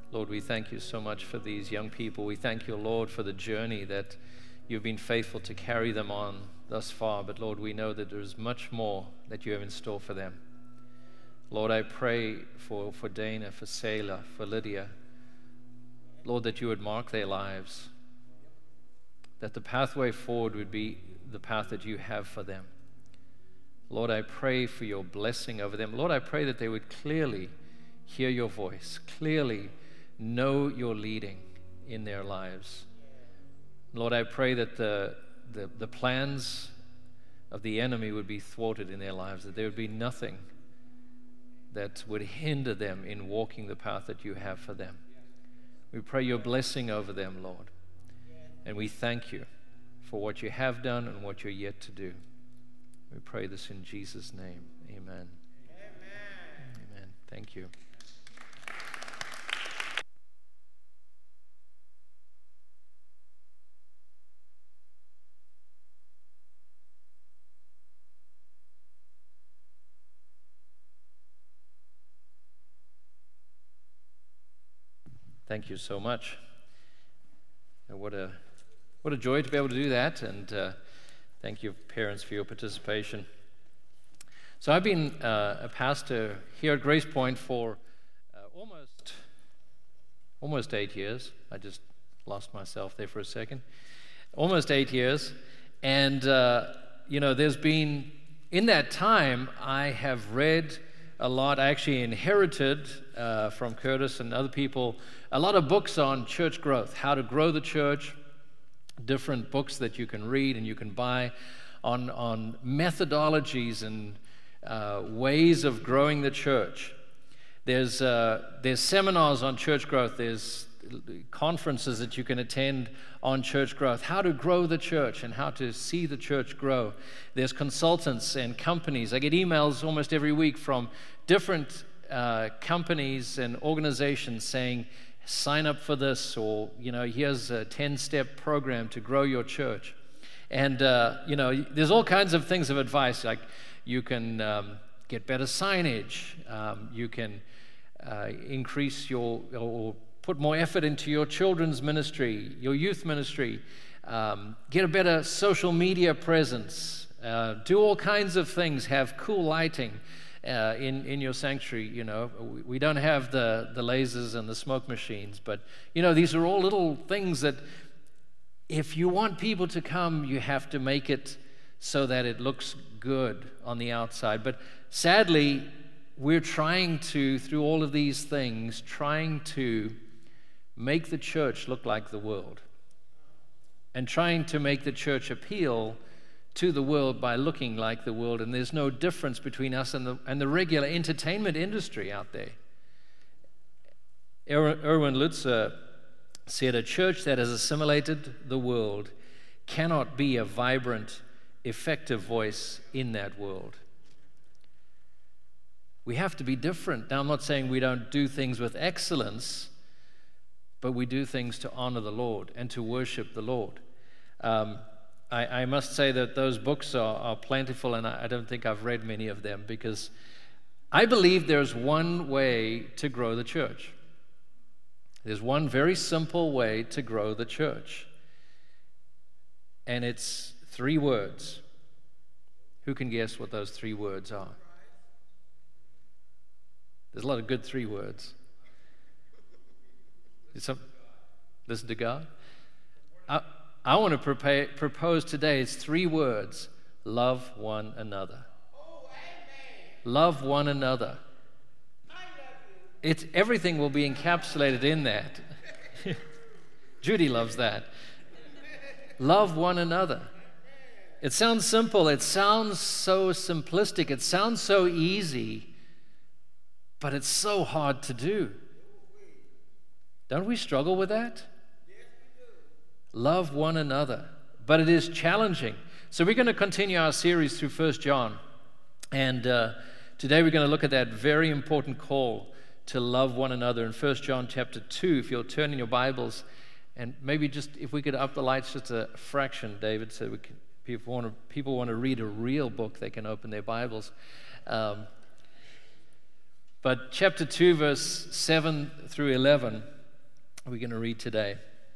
Lord, we thank you so much for these young people. We thank you, Lord, for the journey that you've been faithful to carry them on thus far. But Lord, we know that there's much more that you have in store for them. Lord, I pray for Dana, for Selah, for Lydia. Lord, that you would mark their lives, that the pathway forward would be the path that you have for them. Lord, I pray for your blessing over them. Lord, I pray that they would clearly hear your voice, clearly know your leading in their lives. Lord, I pray that the plans of the enemy would be thwarted in their lives, that there would be nothing that would hinder them in walking the path that you have for them. We pray your blessing over them, Lord. And we thank you for what you have done and what you're yet to do. We pray this in Jesus' name. Amen. Amen. Amen. Thank you. Thank you so much. What a joy to be able to do that, and thank you, parents, for your participation. So I've been a pastor here at Grace Point for almost 8 years. I just lost myself there for a second. Almost 8 years, and there's been, in that time, I have read a lot. I actually inherited from Curtis and other people a lot of books on church growth, how to grow the church, different books that you can read and you can buy on methodologies and ways of growing the church. There's seminars on church growth. There's conferences that you can attend on church growth, how to grow the church and how to see the church grow. There's consultants and companies. I get emails almost every week from different companies and organizations saying, sign up for this, or here's a 10-step program to grow your church. And there's all kinds of things of advice, like you can get better signage, you can increase or put more effort into your children's ministry, your youth ministry, get a better social media presence, do all kinds of things, have cool lighting in your sanctuary. We don't have the lasers and the smoke machines, but these are all little things that if you want people to come, you have to make it so that it looks good on the outside. But sadly, we're trying to, through all of these things, trying to make the church look like the world, and trying to make the church appeal to the world by looking like the world. And there's no difference between us and the regular entertainment industry out there. Erwin Lutzer said, a church that has assimilated the world cannot be a vibrant, effective voice in that world. We have to be different. Now, I'm not saying we don't do things with excellence, but we do things to honor the Lord and to worship the Lord. I must say that those books are plentiful, and I don't think I've read many of them, because I believe there's one way to grow the church. There's one very simple way to grow the church, and it's 3 words. Who can guess what those 3 words are? There's a lot of good 3 words. Listen to God. I want to propose today, it's 3 words. Love one another. Love one another. Everything will be encapsulated in that. Judy loves that. Love one another. It sounds simple. It sounds so simplistic. It sounds so easy, but it's so hard to do. Don't we struggle with that? Love one another. But it is challenging. So we're going to continue our series through 1 John. And today we're going to look at that very important call to love one another in 1 John chapter 2. If you'll turn in your Bibles, and maybe just if we could up the lights just a fraction, David, so people want to read a real book, they can open their Bibles. But chapter 2, verse 7 through 11, we're going to read today.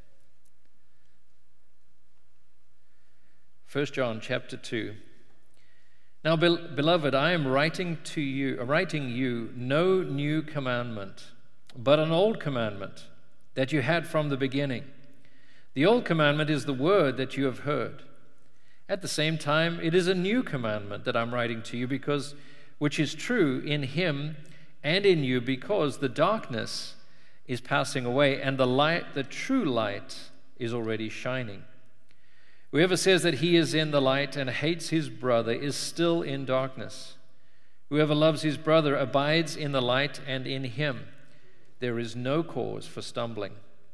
1 John chapter 2. Now, beloved, I am writing you no new commandment, but an old commandment that you had from the beginning. The old commandment is the word that you have heard. At the same time, it is a new commandment that I'm writing to you, which is true in him and in you, because the darkness is passing away and the true light is already shining. Whoever says that he is in the light and hates his brother is still in darkness. Whoever loves his brother abides in the light, and in him there is no cause for stumbling.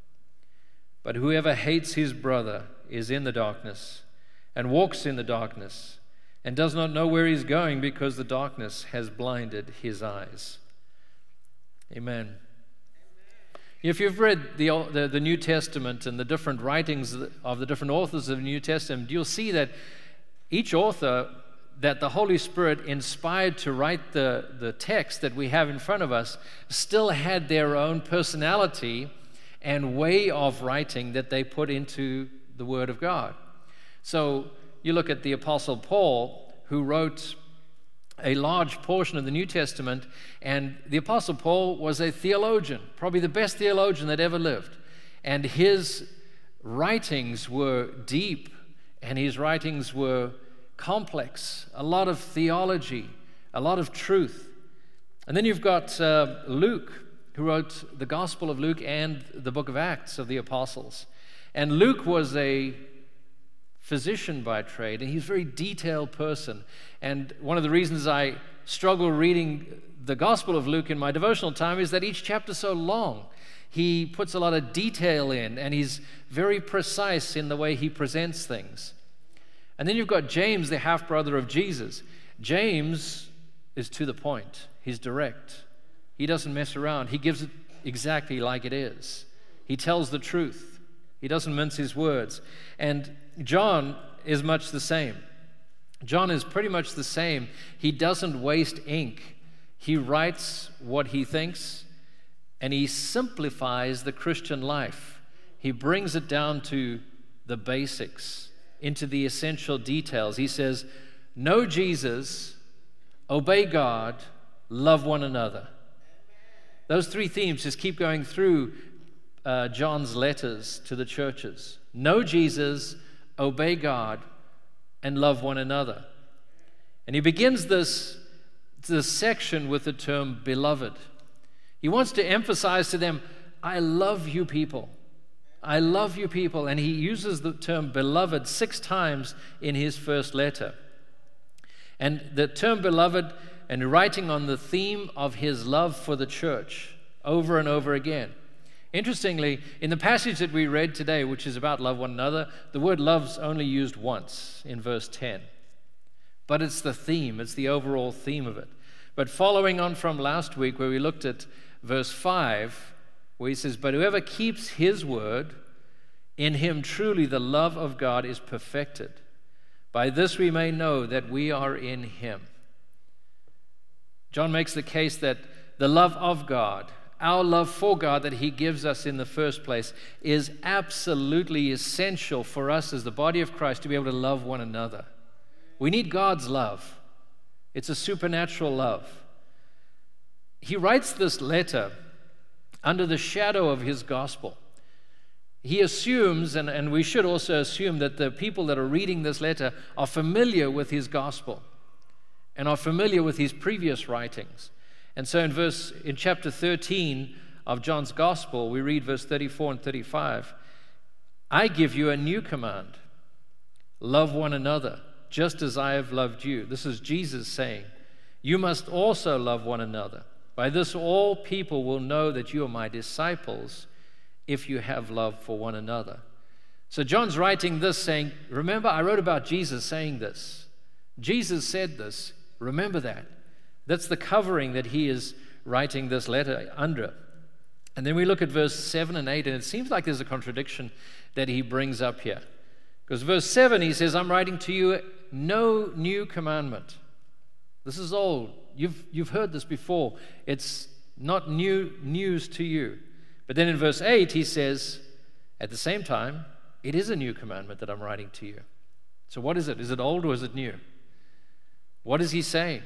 But whoever hates his brother is in the darkness and walks in the darkness and does not know where he's going, because the darkness has blinded his eyes. Amen. If you've read the New Testament and the different writings of the different authors of the New Testament, you'll see that each author that the Holy Spirit inspired to write the text that we have in front of us still had their own personality and way of writing that they put into the Word of God. So you look at the Apostle Paul, who wrote a large portion of the New Testament, and the Apostle Paul was a theologian, probably the best theologian that ever lived. And his writings were deep, and his writings were complex, a lot of theology, a lot of truth. And then you've got Luke, who wrote the Gospel of Luke and the book of Acts of the Apostles. And Luke was a physician by trade, and he's a very detailed person. And one of the reasons I struggle reading the Gospel of Luke in my devotional time is that each chapter is so long. He puts a lot of detail in, and he's very precise in the way he presents things. And then you've got James, the half-brother of Jesus. James is to the point. He's direct. He doesn't mess around. He gives it exactly like it is. He tells the truth. He doesn't mince his words. And John is much the same. John is pretty much the same. He doesn't waste ink. He writes what he thinks, and he simplifies the Christian life. He brings it down to the basics, into the essential details. He says, know Jesus, obey God, love one another. Those three themes just keep going through John's letters to the churches. Know Jesus, obey God, and love one another. And he begins this section with the term beloved. He wants to emphasize to them, I love you people. I love you people. And he uses the term beloved 6 times in his first letter. And the term beloved, and writing on the theme of his love for the church over and over again. Interestingly, in the passage that we read today, which is about love one another, the word love's only used once in verse 10. But it's the theme, it's the overall theme of it. But following on from last week, where we looked at verse 5, where he says, but whoever keeps his word, in him truly the love of God is perfected. By this we may know that we are in him. John makes the case that the love of God, our love for God that he gives us in the first place, is absolutely essential for us as the body of Christ to be able to love one another. We need God's love. It's a supernatural love. He writes this letter under the shadow of his gospel. He assumes, and we should also assume, that the people that are reading this letter are familiar with his gospel and are familiar with his previous writings. And so in chapter 13 of John's Gospel, we read verse 34 and 35. I give you a new command. Love one another, just as I have loved you. This is Jesus saying, you must also love one another. By this all people will know that you are my disciples, if you have love for one another. So John's writing this saying, remember, I wrote about Jesus saying this. Jesus said this. Remember that. That's the covering that he is writing this letter under. And then we look at verse 7 and 8, and it seems like there's a contradiction that he brings up here. Because verse 7, he says, I'm writing to you no new commandment. This is old. You've heard this before. It's not new news to you. But then in verse 8, he says, at the same time, it is a new commandment that I'm writing to you. So what is it? Is it old or is it new? What is he saying?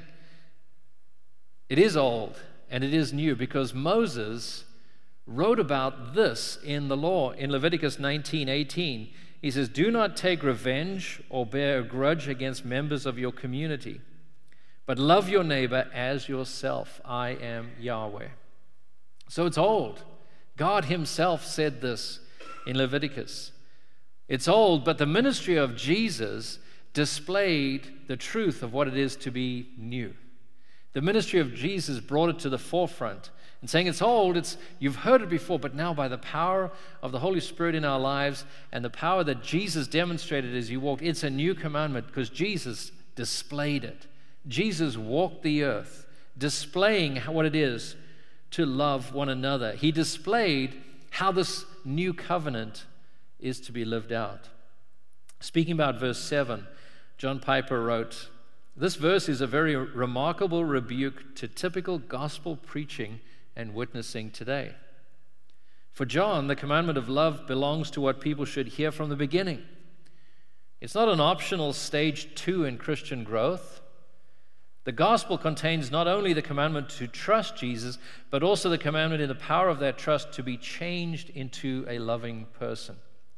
It is old and it is new because Moses wrote about this in the law in Leviticus 19:18. He says, do not take revenge or bear a grudge against members of your community, but love your neighbor as yourself. I am Yahweh. So it's old. God himself said this in Leviticus. It's old, but the ministry of Jesus displayed the truth of what it is to be new. The ministry of Jesus brought it to the forefront and saying it's old, you've heard it before, but now by the power of the Holy Spirit in our lives and the power that Jesus demonstrated as he walked, it's a new commandment because Jesus displayed it. Jesus walked the earth, displaying what it is to love one another. He displayed how this new covenant is to be lived out. Speaking about verse 7, John Piper wrote, this verse is a very remarkable rebuke to typical gospel preaching and witnessing today. For John, the commandment of love belongs to what people should hear from the beginning. It's not an optional stage 2 in Christian growth. The gospel contains not only the commandment to trust Jesus, but also the commandment in the power of that trust to be changed into a loving person.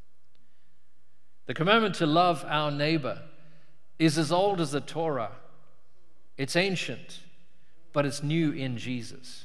The commandment to love our neighbor is as old as the Torah. It's ancient, but it's new in Jesus.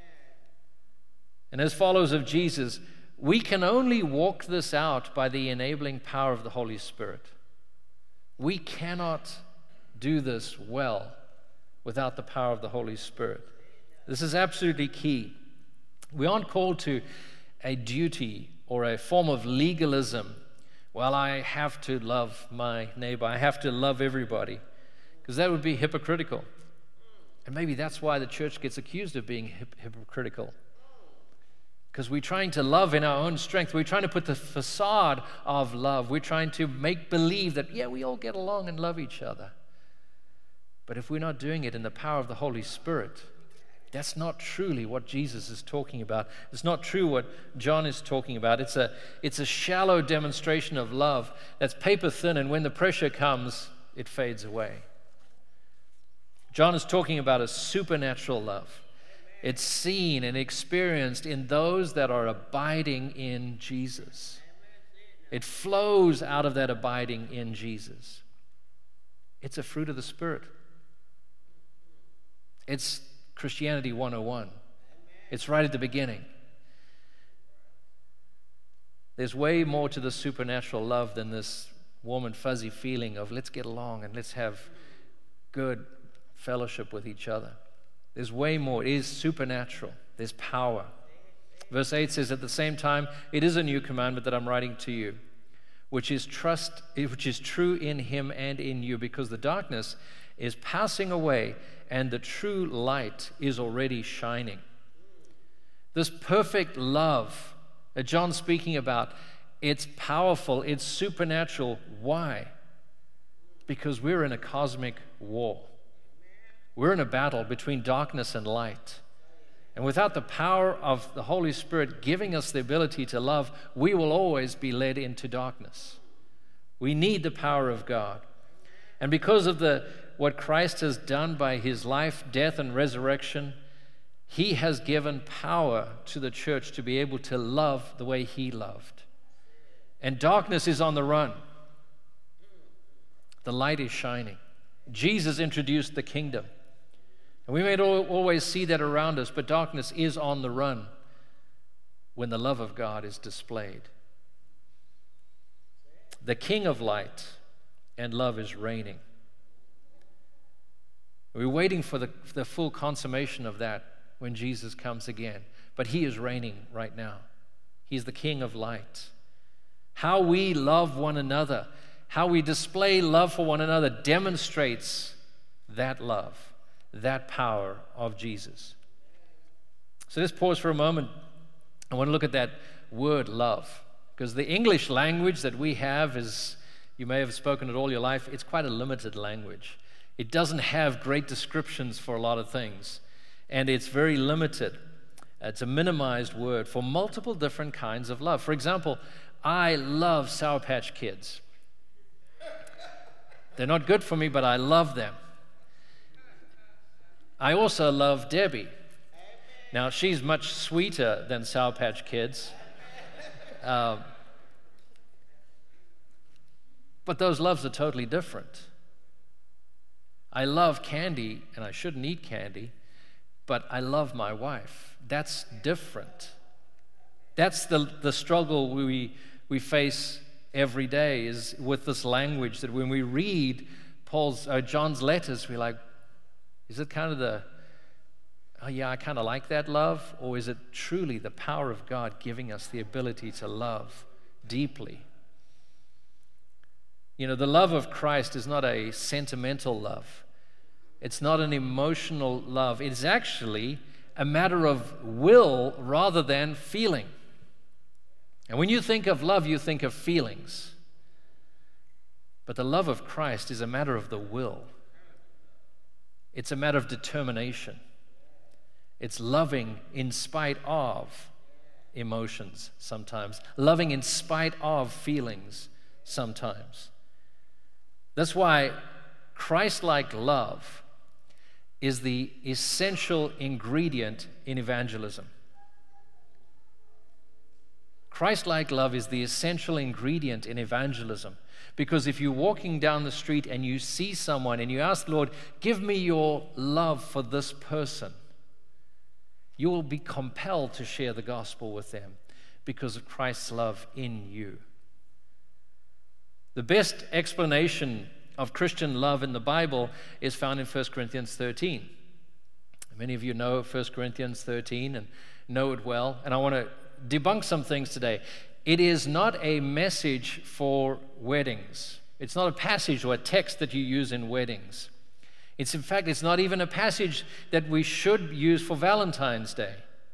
And as followers of Jesus, we can only walk this out by the enabling power of the Holy Spirit. We cannot do this well without the power of the Holy Spirit. This is absolutely key. We aren't called to a duty or a form of legalism. Well, I have to love my neighbor. I have to love everybody, because that would be hypocritical. And maybe that's why the church gets accused of being hypocritical, because we're trying to love in our own strength. We're trying to put the facade of love. We're trying to make believe that, yeah, we all get along and love each other. But if we're not doing it in the power of the Holy Spirit, that's not truly what Jesus is talking about. It's not true what John is talking about. It's a shallow demonstration of love that's paper thin, and when the pressure comes, it fades away. John is talking about a supernatural love. It's seen and experienced in those that are abiding in Jesus. It flows out of that abiding in Jesus. It's a fruit of the Spirit. It's Christianity 101. It's right at the beginning. There's way more to the supernatural love than this warm and fuzzy feeling of let's get along and let's have good fellowship with each other. There's way more. It is supernatural. There's power. Verse 8 says, at the same time, it is a new commandment that I'm writing to you, which is true in him and in you, because the darkness is passing away and the true light is already shining. This perfect love that John's speaking about, it's powerful, it's supernatural. Why? Because we're in a cosmic war. We're in a battle between darkness and light. And without the power of the Holy Spirit giving us the ability to love, we will always be led into darkness. We need the power of God. And because of what Christ has done by his life, death, and resurrection, he has given power to the church to be able to love the way he loved. And darkness is on the run. The light is shining. Jesus introduced the kingdom. And we may not always see that around us, but darkness is on the run when the love of God is displayed. The King of light and love is reigning. We're waiting for the full consummation of that when Jesus comes again. But he is reigning right now. He's the King of light. How we love one another, how we display love for one another demonstrates that love, that power of Jesus. So let's pause for a moment. I want to look at that word love, because the English language that we have is, you may have spoken it all your life, it's quite a limited language. It doesn't have great descriptions for a lot of things, and it's very limited. It's a minimized word for multiple different kinds of love. For example, I love Sour Patch Kids. They're not good for me, but I love them. I also love Debbie. Now, she's much sweeter than Sour Patch Kids. But those loves are totally different. I love candy, and I shouldn't eat candy, but I love my wife. That's different. That's the struggle we face every day, is with this language that when we read John's letters, we're like, is it kind of oh yeah, I kind of like that love? Or is it truly the power of God giving us the ability to love deeply? You know, the love of Christ is not a sentimental love. It's not an emotional love. It's actually a matter of will rather than feeling. And when you think of love, you think of feelings. But the love of Christ is a matter of the will. It's a matter of determination. It's loving in spite of emotions sometimes, loving in spite of feelings sometimes. That's why Christ-like love is the essential ingredient in evangelism. Christ-like love is the essential ingredient in evangelism, because if you're walking down the street and you see someone and you ask, Lord, give me your love for this person, you will be compelled to share the gospel with them because of Christ's love in you. The best explanation of Christian love in the Bible is found in 1 Corinthians 13. Many of you know 1 Corinthians 13 and know it well, and I want to debunk some things today. It is not a message for weddings. It's not a passage or a text that you use in weddings. In fact, it's not even a passage that we should use for Valentine's Day.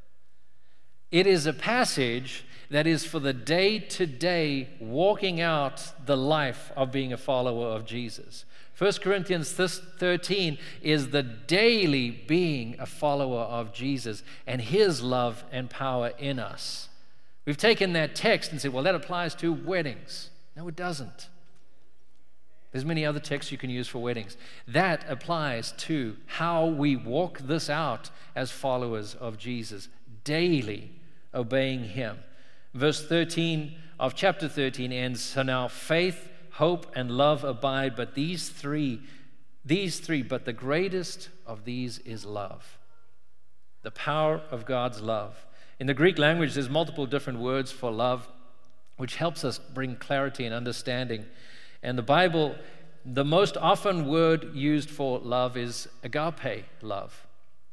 It is a passage that is for the day-to-day walking out the life of being a follower of Jesus. 1 Corinthians 13 is the daily being a follower of Jesus and His love and power in us. We've taken that text and said, well, that applies to weddings. No, it doesn't. There's many other texts you can use for weddings. That applies to how we walk this out as followers of Jesus, daily obeying Him. Verse 13 of chapter 13 ends, so now faith, hope, and love abide, but these three, but the greatest of these is love. The power of God's love. In the Greek language, there's multiple different words for love, which helps us bring clarity and understanding. And the Bible, the most often word used for love is agape love.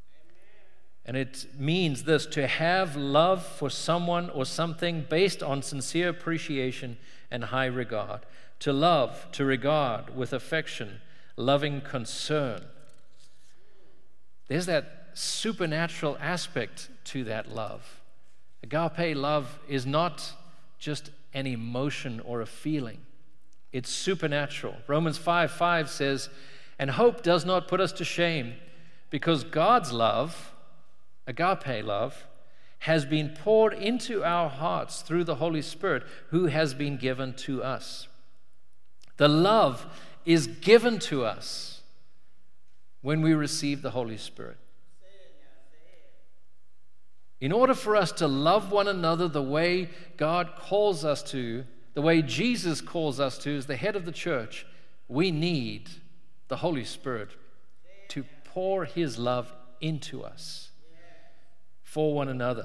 And it means this: to have love for someone or something based on sincere appreciation and high regard. To love, to regard with affection, loving concern. There's that supernatural aspect to that love. Agape love is not just an emotion or a feeling. It's supernatural. Romans 5:5 says, and hope does not put us to shame, because God's love, agape love, has been poured into our hearts through the Holy Spirit who has been given to us. The love is given to us when we receive the Holy Spirit. In order for us to love one another the way God calls us to, the way Jesus calls us to as the head of the church, we need the Holy Spirit to pour His love into us for one another.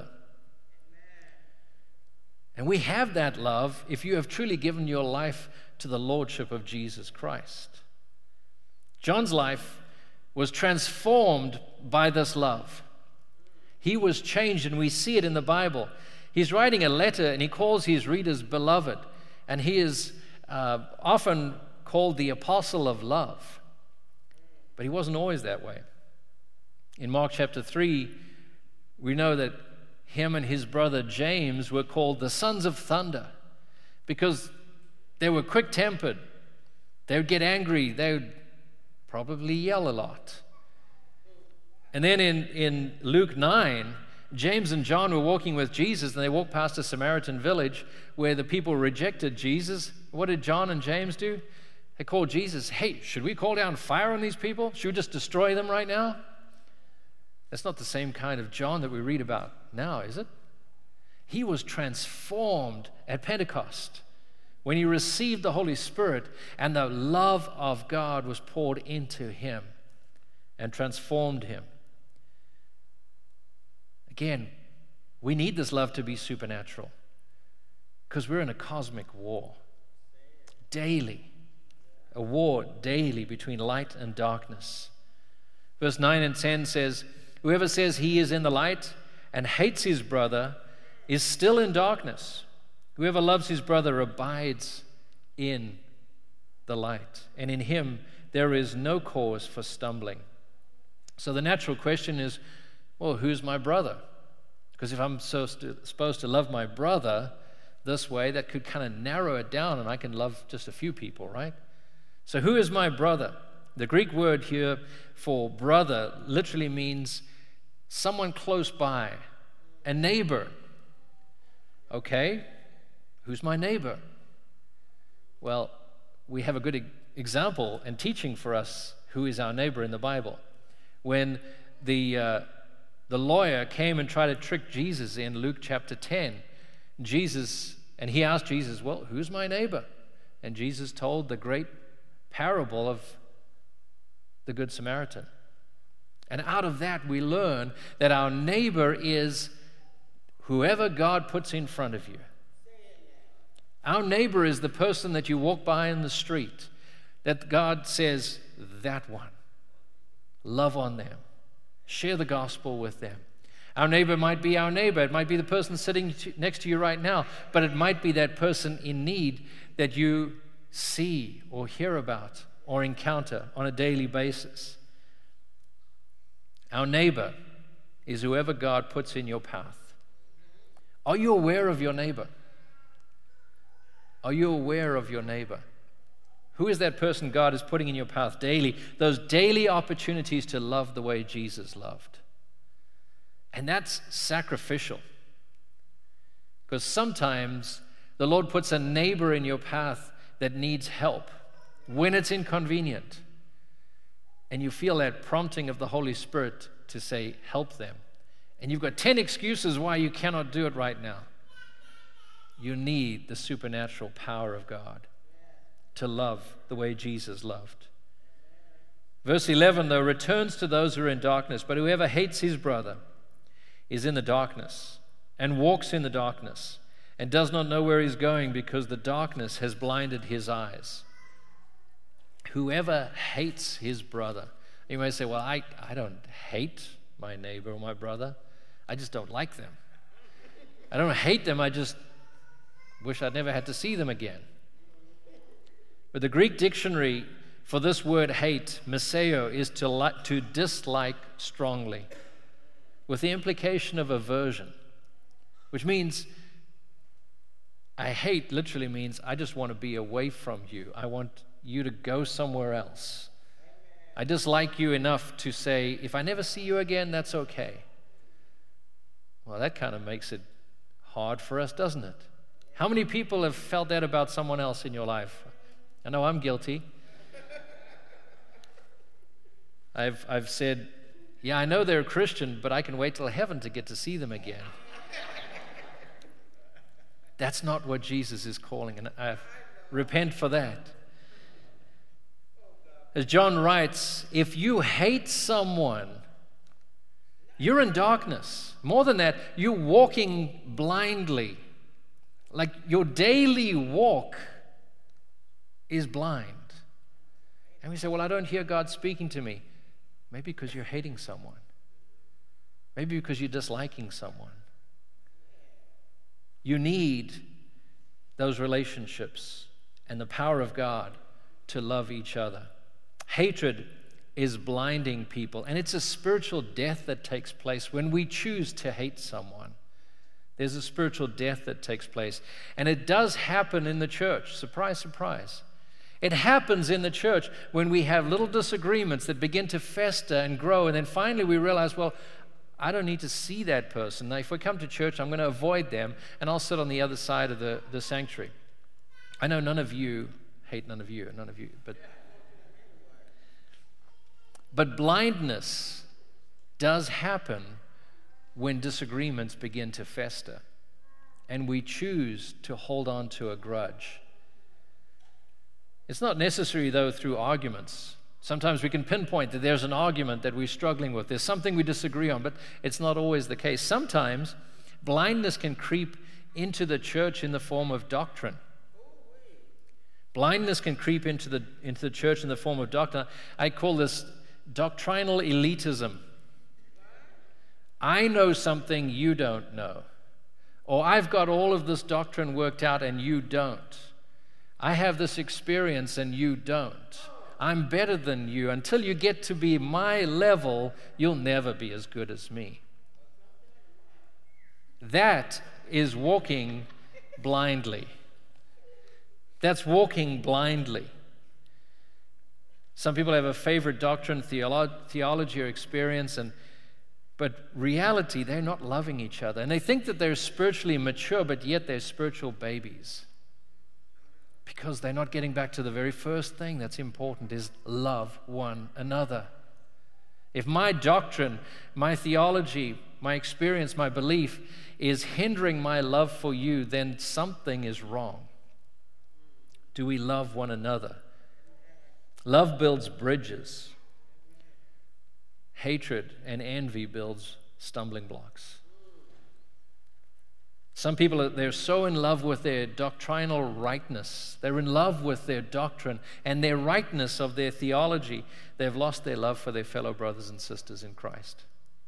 And we have that love if you have truly given your life to the Lordship of Jesus Christ. John's life was transformed by this love. He was changed, and we see it in the Bible. He's writing a letter, and he calls his readers beloved, and he is often called the apostle of love. But he wasn't always that way. In Mark chapter 3, we know that him and his brother James were called the sons of thunder because they were quick-tempered. They would get angry. They would probably yell a lot. And then in Luke 9, James and John were walking with Jesus, and they walked past a Samaritan village where the people rejected Jesus. What did John and James do? They called Jesus, hey, should we call down fire on these people? Should we just destroy them right now? That's not the same kind of John that we read about now, is it? He was transformed at Pentecost when he received the Holy Spirit, and the love of God was poured into him and transformed him. Again, we need this love to be supernatural because we're in a cosmic war daily, a war daily between light and darkness. Verse 9 and 10 says, whoever says he is in the light and hates his brother is still in darkness. Whoever loves his brother abides in the light, and in him there is no cause for stumbling. So the natural question is, well, who's my brother? Because if I'm supposed to love my brother this way, that could kind of narrow it down, and I can love just a few people, right? So who is my brother? The Greek word here for brother literally means someone close by, a neighbor. Okay, who's my neighbor? Well, we have a good example and teaching for us who is our neighbor in the Bible. When the lawyer came and tried to trick Jesus in Luke chapter 10, he asked Jesus, well, who's my neighbor? And Jesus told the great parable of the Good Samaritan. And out of that we learn that our neighbor is whoever God puts in front of you. Our neighbor is the person that you walk by in the street, that God says, that one. Love on them. Share the gospel with them. Our neighbor might be our neighbor. It might be the person sitting next to you right now, but it might be that person in need that you see or hear about or encounter on a daily basis. Our neighbor is whoever God puts in your path. Are you aware of your neighbor? Are you aware of your neighbor? Who is that person God is putting in your path daily? Those daily opportunities to love the way Jesus loved. And that's sacrificial. Because sometimes the Lord puts a neighbor in your path that needs help when it's inconvenient. And you feel that prompting of the Holy Spirit to say, help them. And you've got 10 excuses why you cannot do it right now. You need the supernatural power of God to love the way Jesus loved. Verse 11, though, returns to those who are in darkness, but whoever hates his brother is in the darkness and walks in the darkness and does not know where he's going because the darkness has blinded his eyes. Whoever hates his brother. You may say, well, I don't hate my neighbor or my brother. I just don't like them. I don't hate them. I just wish I'd never had to see them again. But the Greek dictionary for this word hate, miseo, is to dislike strongly, with the implication of aversion, which means I hate literally means I just want to be away from you. I want you to go somewhere else. I dislike you enough to say, if I never see you again, that's okay. Well, that kind of makes it hard for us, doesn't it? How many people have felt that about someone else in your life? I know I'm guilty. I've said, yeah, I know they're a Christian, but I can wait till heaven to get to see them again. That's not what Jesus is calling, and I repent for that. As John writes, if you hate someone, you're in darkness. More than that, you're walking blindly. Like your daily walk is blind. And we say, well, I don't hear God speaking to me. Maybe because you're hating someone. Maybe because you're disliking someone. You need those relationships and the power of God to love each other. Hatred is blinding people, and it's a spiritual death that takes place when we choose to hate someone. There's a spiritual death that takes place, and it does happen in the church. Surprise, surprise. It happens in the church when we have little disagreements that begin to fester and grow, and then finally we realize, well, I don't need to see that person. Now, if we come to church, I'm going to avoid them, and I'll sit on the other side of the sanctuary. I know none of you, but blindness does happen when disagreements begin to fester, and we choose to hold on to a grudge. It's not necessary, though, through arguments. Sometimes we can pinpoint that there's an argument that we're struggling with. There's something we disagree on, but it's not always the case. Sometimes blindness can creep into the church in the form of doctrine. Blindness can creep into the church in the form of doctrine. I call this doctrinal elitism. I know something you don't know. Or I've got all of this doctrine worked out and you don't. I have this experience and you don't. I'm better than you. Until you get to be my level, you'll never be as good as me. That is walking blindly. That's walking blindly. Some people have a favorite doctrine, theology, or experience, but reality, they're not loving each other. And they think that they're spiritually mature, but yet they're spiritual babies. Because they're not getting back to the very first thing that's important, is love one another. If my doctrine, my theology, my experience, my belief is hindering my love for you, then something is wrong. Do we love one another? Love builds bridges. Hatred and envy builds stumbling blocks. Some people, they're so in love with their doctrinal rightness. They're in love with their doctrine and their rightness of their theology. They've lost their love for their fellow brothers and sisters in Christ.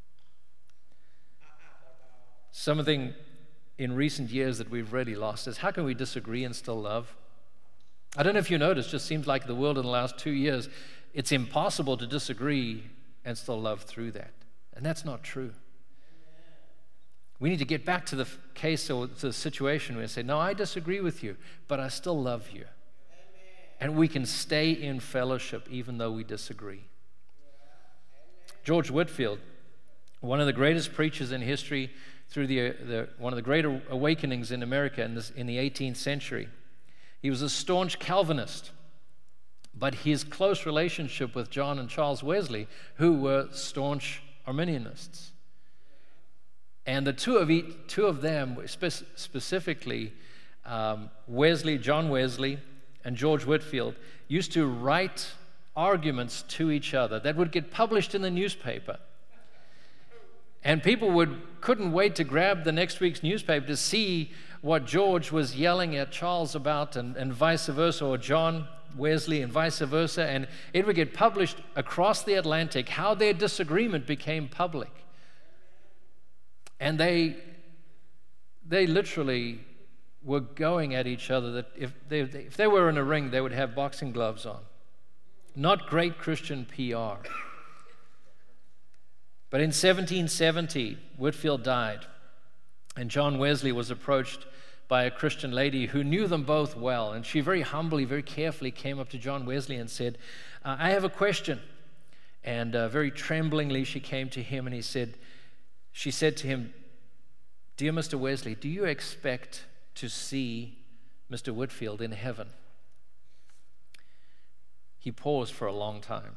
Something in recent years that we've really lost is, how can we disagree and still love? I don't know if you noticed, it just seems like the world in the last 2 years, it's impossible to disagree and still love through that. And that's not true. We need to get back to the case or to the situation where we say, no, I disagree with you, but I still love you. And we can stay in fellowship even though we disagree. George Whitefield, one of the greatest preachers in history through one of the great awakenings in America in the 18th century. He was a staunch Calvinist, but his close relationship with John and Charles Wesley, who were staunch Arminianists. And the two of them, specifically John Wesley and George Whitefield, used to write arguments to each other that would get published in the newspaper. And people couldn't wait to grab the next week's newspaper to see what George was yelling at Charles about, and vice versa, or John Wesley and vice versa. And it would get published across the Atlantic, how their disagreement became public. And they literally were going at each other that if they were in a ring, they would have boxing gloves on. Not great Christian PR. But in 1770, Whitefield died, and John Wesley was approached by a Christian lady who knew them both well. And she very humbly, very carefully came up to John Wesley and said, I have a question. And very tremblingly she came to him, and she said to him, Dear Mr. Wesley, do you expect to see Mr. Whitefield in heaven? He paused for a long time.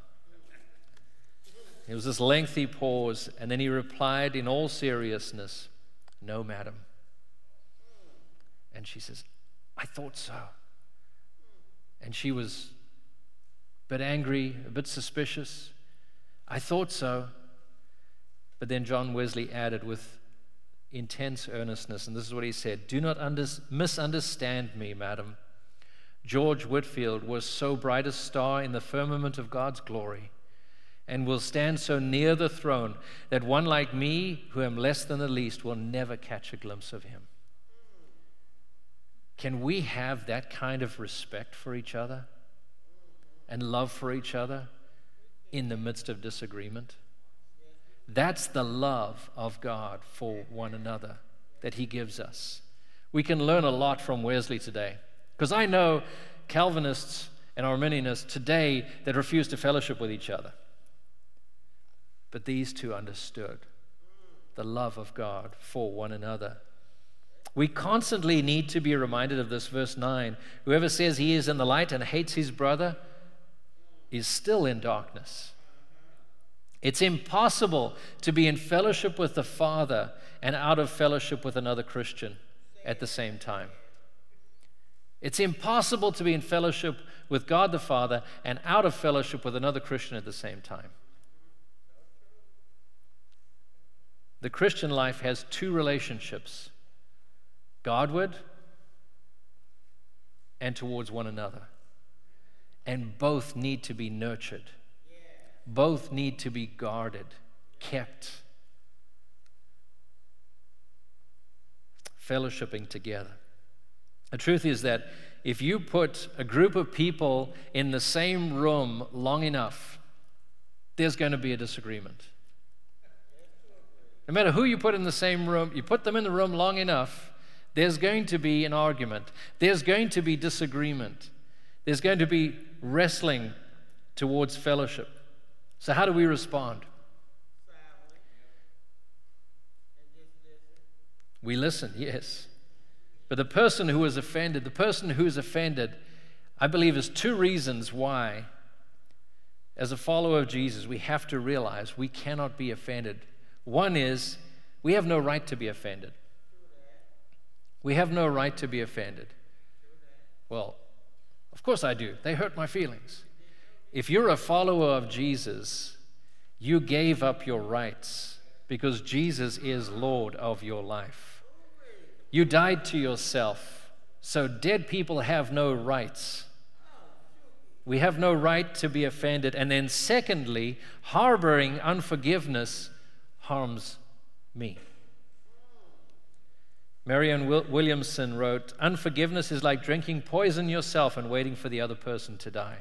It was this lengthy pause, and then he replied in all seriousness, No, madam. And she says, I thought so. And she was a bit angry, a bit suspicious. I thought so. But then John Wesley added with intense earnestness, and this is what he said, Do not misunderstand me, madam. George Whitefield was so bright a star in the firmament of God's glory, and will stand so near the throne that one like me, who am less than the least, will never catch a glimpse of him. Can we have that kind of respect for each other and love for each other in the midst of disagreement? That's the love of God for one another that he gives us. We can learn a lot from Wesley today, because I know Calvinists and Arminianists today that refuse to fellowship with each other. But these two understood. the love of God for one another. We constantly need to be reminded of this. Verse 9, whoever says he is in the light and hates his brother is still in darkness. It's impossible to be in fellowship with the Father and out of fellowship with another Christian at the same time. It's impossible to be in fellowship with God the Father and out of fellowship with another Christian at the same time. The Christian life has two relationships: Godward and towards one another. And both need to be nurtured. Both need to be guarded, kept, fellowshipping together. The truth is that if you put a group of people in the same room long enough, there's going to be a disagreement. No matter who you put in the same room, you put them in the room long enough, there's going to be an argument. There's going to be disagreement. There's going to be wrestling towards fellowship. So how do we respond? We listen, yes. But the person who is offended, I believe, is two reasons why, as a follower of Jesus, we have to realize we cannot be offended. One is, we have no right to be offended. We have no right to be offended. Well, of course I do. They hurt my feelings. If you're a follower of Jesus, you gave up your rights because Jesus is Lord of your life. You died to yourself, so dead people have no rights. We have no right to be offended. And then secondly, harboring unforgiveness harms me. Marianne Williamson wrote, "Unforgiveness is like drinking poison yourself and waiting for the other person to die."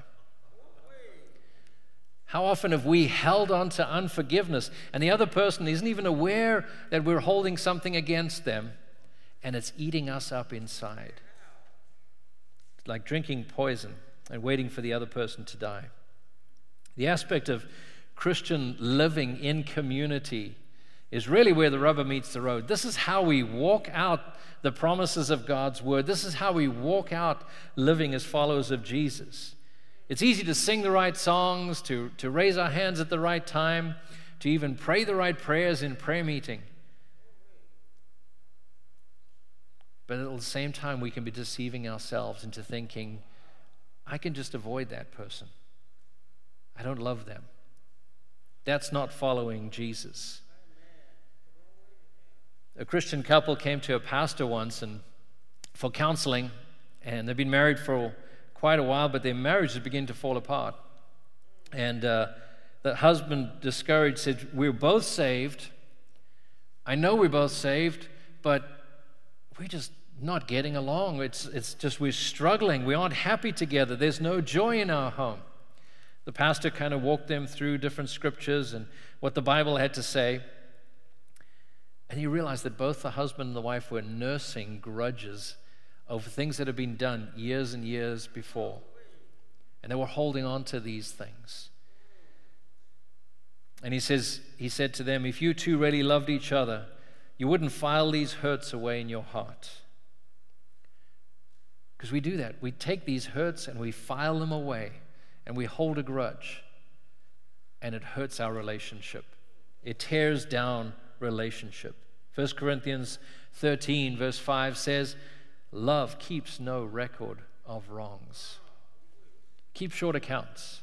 How often have we held on to unforgiveness and the other person isn't even aware that we're holding something against them, and it's eating us up inside? It's like drinking poison and waiting for the other person to die. The aspect of Christian living in community is really where the rubber meets the road. This is how we walk out the promises of God's word. This is how we walk out living as followers of Jesus. It's easy to sing the right songs, to raise our hands at the right time, to even pray the right prayers in prayer meeting. But at the same time, we can be deceiving ourselves into thinking, I can just avoid that person. I don't love them. That's not following Jesus. A Christian couple came to a pastor once for counseling, and they've been married for quite a while, but their marriage is beginning to fall apart. And the husband, discouraged, said, "We're both saved. I know we're both saved, but we're just not getting along. It's just we're struggling. We aren't happy together. There's no joy in our home." The pastor kind of walked them through different scriptures and what the Bible had to say. And he realized that both the husband and the wife were nursing grudges over things that had been done years and years before. And they were holding on to these things. And he said to them, if you two really loved each other, you wouldn't file these hurts away in your heart. Because we do that. We take these hurts and we file them away and we hold a grudge. And it hurts our relationship. It tears down relationship. 1 Corinthians 13 verse 5 says, love keeps no record of wrongs. Keep short accounts.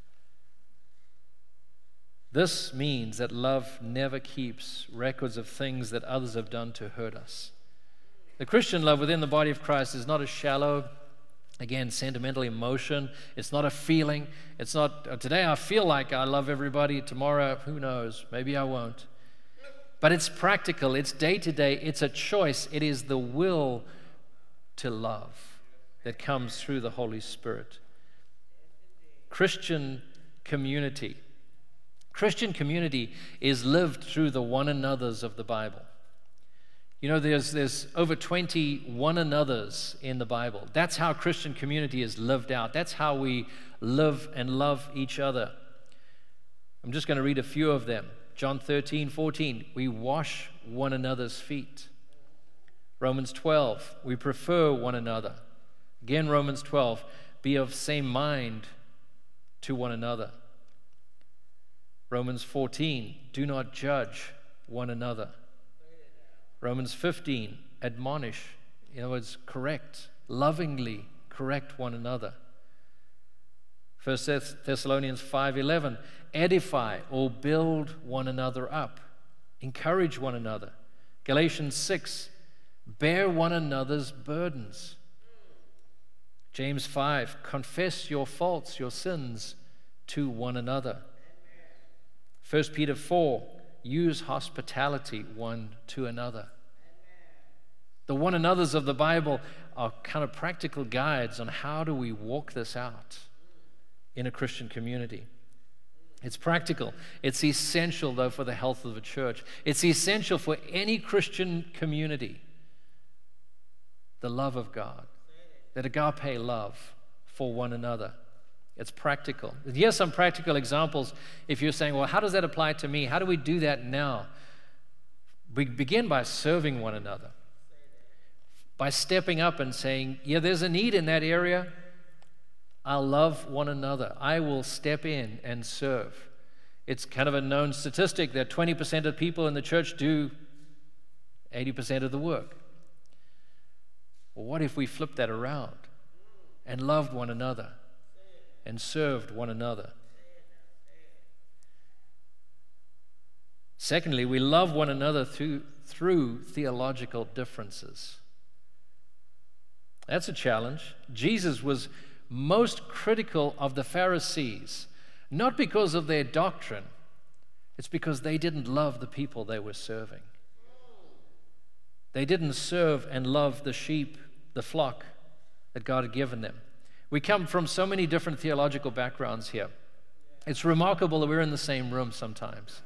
This means that love never keeps records of things that others have done to hurt us. The Christian love within the body of Christ is not a shallow, again, sentimental emotion. It's not a feeling. It's not, today I feel like I love everybody. Tomorrow, who knows? Maybe I won't. But it's practical. It's day to day. It's a choice. It is the will to love that comes through the Holy Spirit. Christian community. Christian community is lived through the one another's of the Bible. You know, there's over 20 one another's in the Bible. That's how Christian community is lived out. That's how we live and love each other. I'm just going to read a few of them. John 13:14, we wash one another's feet. Romans 12, we prefer one another. Again, Romans 12, be of same mind to one another. Romans 14, do not judge one another. Romans 15, admonish, in other words, correct, lovingly correct one another. 1 Thessalonians 5:11, edify or build one another up, encourage one another. Galatians 6, bear one another's burdens. James 5, confess your faults, your sins to one another. 1 Peter 4, use hospitality one to another. The one another's of the Bible are kind of practical guides on how do we walk this out in a Christian community. It's practical. It's essential, though, for the health of the church. It's essential for any Christian community. The love of God, that agape love for one another. It's practical. Here's some practical examples. If you're saying, well, how does that apply to me? How do we do that now? We begin by serving one another, by stepping up and saying, yeah, there's a need in that area. I'll love one another. I will step in and serve. It's kind of a known statistic that 20% of people in the church do 80% of the work. Well, what if we flipped that around and loved one another and served one another? Secondly, we love one another through theological differences. That's a challenge. Jesus was most critical of the Pharisees, not because of their doctrine. It's because they didn't love the people they were serving. They didn't serve and love the sheep, the flock that God had given them. We come from so many different theological backgrounds here. It's remarkable that we're in the same room sometimes.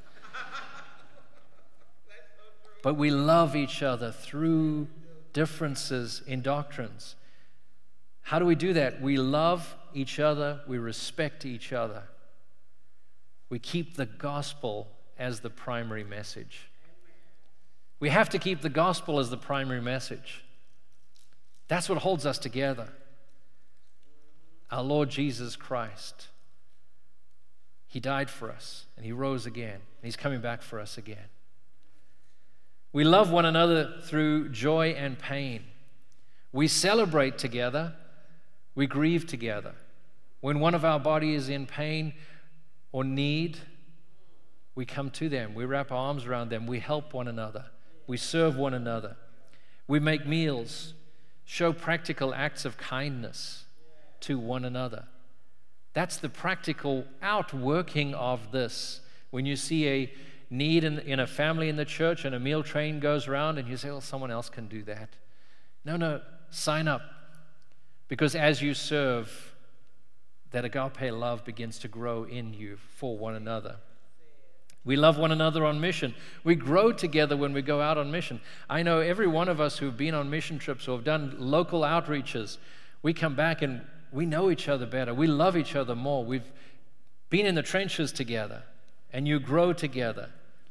But we love each other through differences in doctrines. How do we do that? We love each other. We respect each other. We keep the gospel as the primary message. We have to keep the gospel as the primary message. That's what holds us together. Our Lord Jesus Christ. He died for us, and He rose again, and He's coming back for us again. We love one another through joy and pain. We celebrate together. We grieve together. When one of our body is in pain or need, we come to them. We wrap our arms around them. We help one another. We serve one another. We make meals, show practical acts of kindness to one another. That's the practical outworking of this. When you see a need in a family in the church and a meal train goes around and you say, well, someone else can do that. No, sign up. Because as you serve, that agape love begins to grow in you for one another. We love one another on mission. We grow together when we go out on mission. I know every one of us who've been on mission trips or have done local outreaches, we come back and we know each other better. We love each other more. We've been in the trenches together, and you grow together.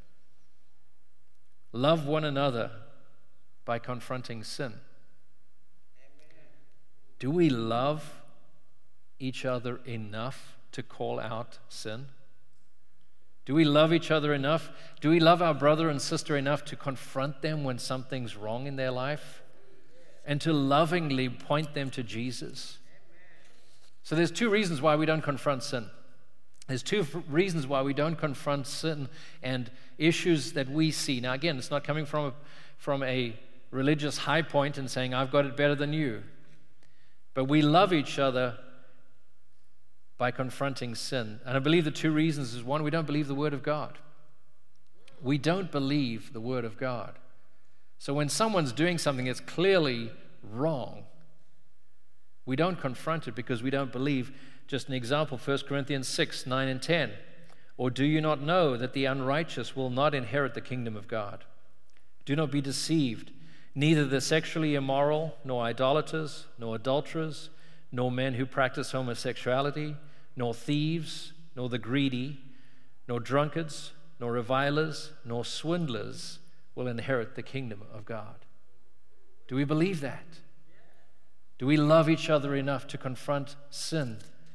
Love one another by confronting sin. Do we love each other enough to call out sin? Do we love each other enough? Do we love our brother and sister enough to confront them when something's wrong in their life? And to lovingly point them to Jesus? So there's two reasons why we don't confront sin. There's two reasons why we don't confront sin and issues that we see. Now again, it's not coming from a religious high point and saying, I've got it better than you. But we love each other by confronting sin. And I believe the two reasons is, one, we don't believe the Word of God. We don't believe the Word of God. So when someone's doing something that's clearly wrong, we don't confront it because we don't believe. Just an example, 1 Corinthians 6, 9 and 10. Or do you not know that the unrighteous will not inherit the kingdom of God? Do not be deceived. Neither the sexually immoral, nor idolaters, nor adulterers, nor men who practice homosexuality, nor thieves, nor the greedy, nor drunkards, nor revilers, nor swindlers will inherit the kingdom of God. Do we believe that? Do we love each other enough to confront sin?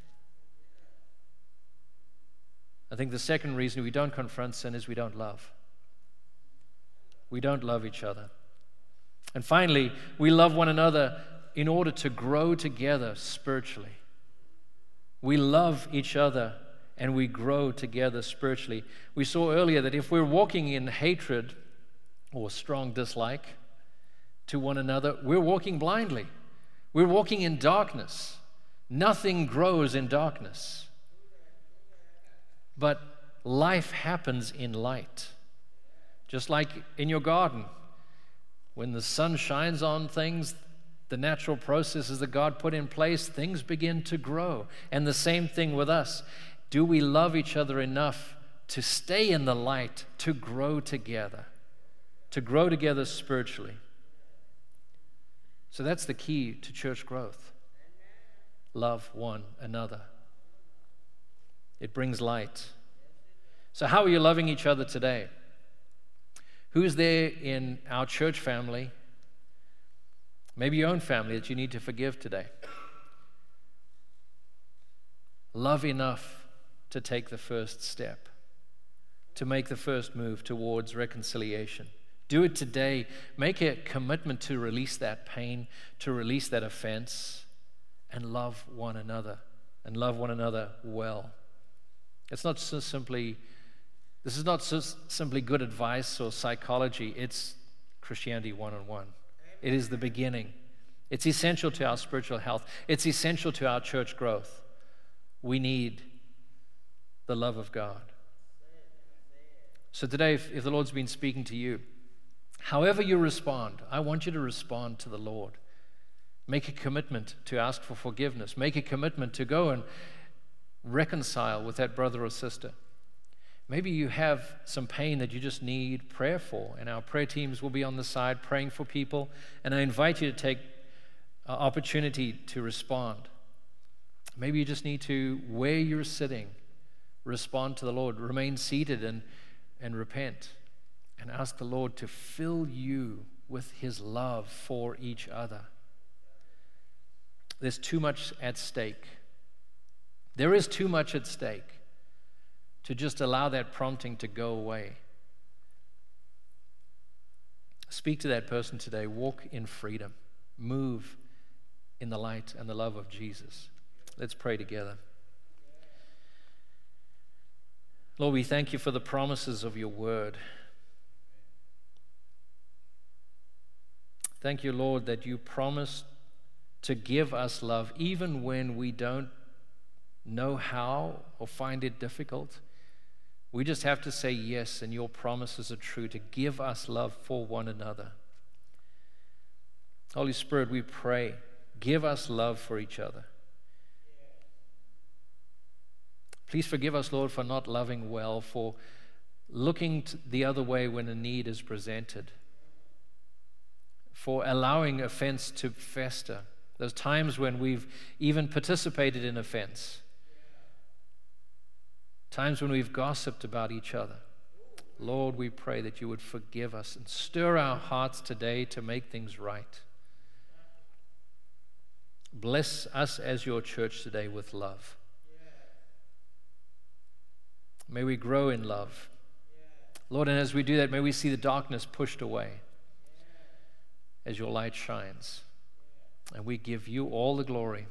I think the second reason we don't confront sin is we don't love. We don't love each other. And finally, we love one another in order to grow together spiritually. We love each other and we grow together spiritually. We saw earlier that if we're walking in hatred or strong dislike to one another, we're walking blindly. We're walking in darkness. Nothing grows in darkness. But life happens in light. Just like in your garden, when the sun shines on things, the natural processes that God put in place, things begin to grow. And the same thing with us. Do we love each other enough to stay in the light, to grow together spiritually? So that's the key to church growth. Love one another. It brings light. So how are you loving each other today? Who's there in our church family, maybe your own family, that you need to forgive today? Love enough to take the first step, to make the first move towards reconciliation. Do it today. Make a commitment to release that pain, to release that offense, and love one another, and love one another well. It's not so simply, this is not simply good advice or psychology. It's Christianity 101. It is the beginning. It's essential to our spiritual health. It's essential to our church growth. We need the love of God. So today, if the Lord's been speaking to you, however you respond, I want you to respond to the Lord. Make a commitment to ask for forgiveness. Make a commitment to go and reconcile with that brother or sister. Maybe you have some pain that you just need prayer for, and our prayer teams will be on the side praying for people, and I invite you to take opportunity to respond. Maybe you just need to, where you're sitting, respond to the Lord. Remain seated and repent, and ask the Lord to fill you with His love for each other. There's too much at stake. There is too much at stake to just allow that prompting to go away. Speak to that person today. Walk in freedom. Move in the light and the love of Jesus. Let's pray together. Lord, we thank you for the promises of your word. Thank you, Lord, that you promised to give us love even when we don't know how or find it difficult. We just have to say yes, and your promises are true to give us love for one another. Holy Spirit, we pray, give us love for each other. Please forgive us, Lord, for not loving well, for looking the other way when a need is presented, for allowing offense to fester. Those times when we've even participated in offense, times when we've gossiped about each other. Lord, we pray that you would forgive us and stir our hearts today to make things right. Bless us as your church today with love. May we grow in love. Lord, and as we do that, may we see the darkness pushed away as your light shines. And we give you all the glory.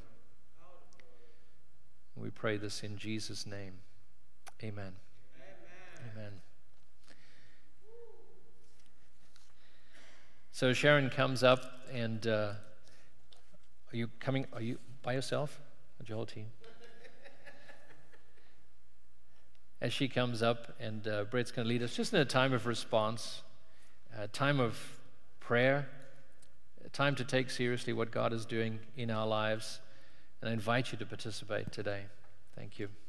We pray this in Jesus' name. Amen. Amen. So Sharon comes up, and are you coming? Are you by yourself? Or your whole team? As she comes up, and Brett's going to lead us just in a time of response, a time of prayer, a time to take seriously what God is doing in our lives. And I invite you to participate today. Thank you.